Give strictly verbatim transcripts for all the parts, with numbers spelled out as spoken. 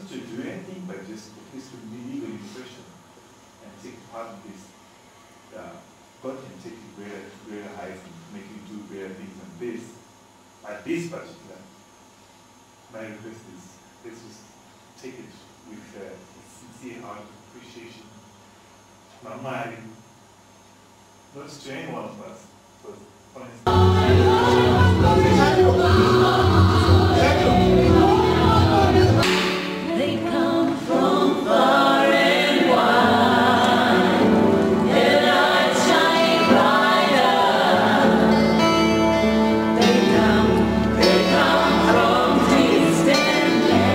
to do anything, but just at least to leave an impression and take part of this. Uh, God can take you greater, greater heights and make you do greater things than this. At this particular, my request is let's just take it with uh, sincere heart, appreciation, not mind, not to any one of us, but They come from far and wide, their lights shine brighter. They come, they come from distant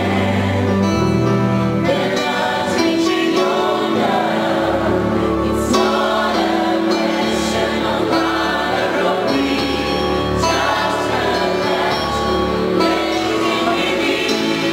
lands, their love's reaching yonder. It's not a question of honor or greed, just a match waiting within.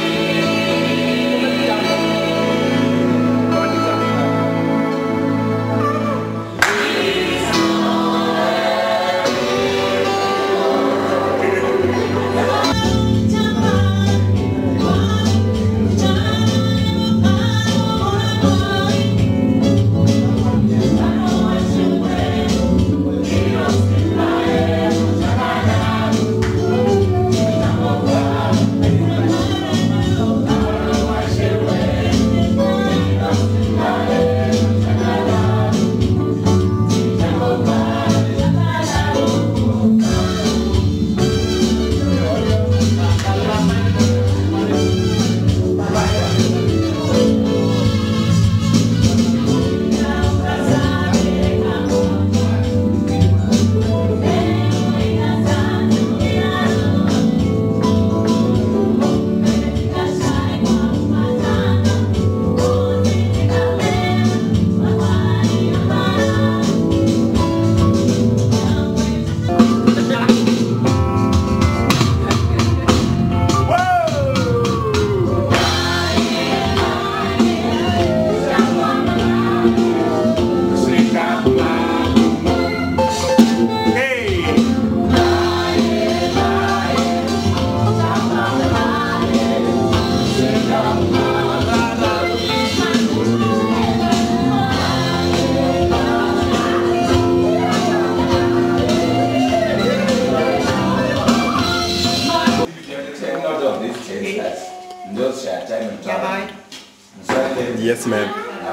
Yes, ma'am.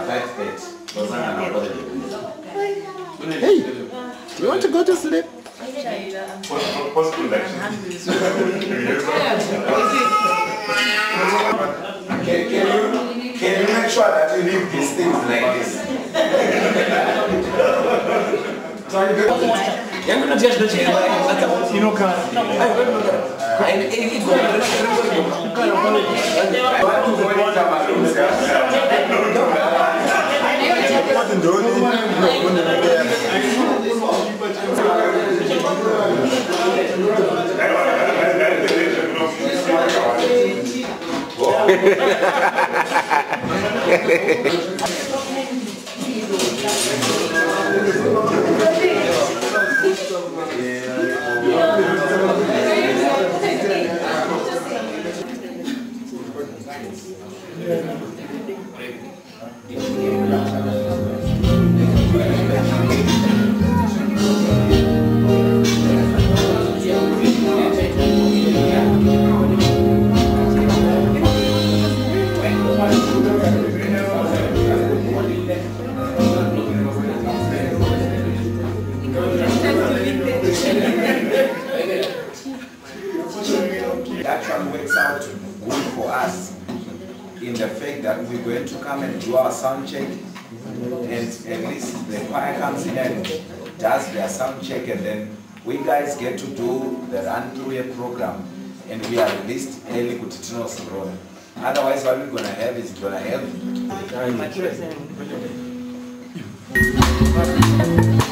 Hey, you want to go to sleep? possible action. Can, can, you, can you make sure that you leave these things like this? Yang mana dia sudah cakap macam you know kan? Ayo, ini ini itu That one works out good for us in the fact that we're going to come and do our sound check, and at least the choir comes in and does their sound check, and then we guys get to do the run through a program, and we are released early to Tino's road. Otherwise, what we're going to have is going to have